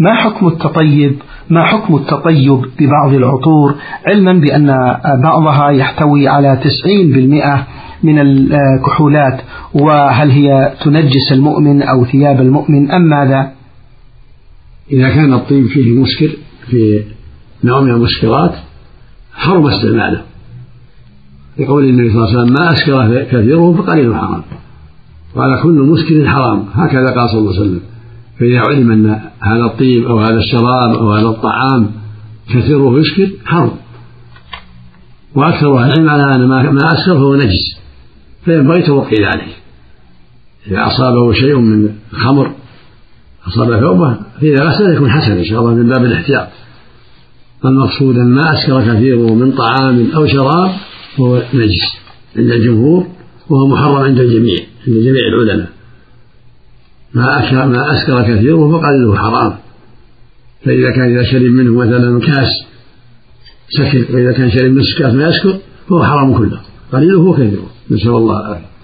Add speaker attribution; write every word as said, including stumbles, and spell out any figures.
Speaker 1: ما حكم التطيب ما حكم التطيب ببعض العطور، علما بأن بعضها يحتوي على تسعين بالمئة من الكحولات، وهل هي تنجس المؤمن أو ثياب المؤمن أم ماذا؟
Speaker 2: إذا كان الطيب فيه مسكر، في نوع من المسكرات، حرم استعماله، يقول النبي صلى الله عليه وسلم: ما أسكر كثيره فقليله حرام، وعلى كل مسكر حرام، هكذا قال صلى الله عليه وسلم. فإذا علم أن هذا الطيب أو هذا الشراب أو هذا الطعام كثيره يسكر حرم، وأكثر العلم على أن ما أسكر فهو نجس، فينبغي توقي ذلك. إذا أصابه شيء من الخمر، أصاب ثوبه، فإذا غسل يكون حسن إن شاء الله من باب الاحتياط. المقصود أن ما أسكر كثيره من طعام أو شراب فهو نجس عند الجمهور، وهو محرم عند الجميع، عند جميع العلماء. ما أسكر كثيره فقليله حرام. فإذا كان إذا شرب منه مثلا كاس سكر، وإذا كان شرب نصف كاس ما يسكر فهو حرام كله، قليله وكثيره، نسأل الله العافية.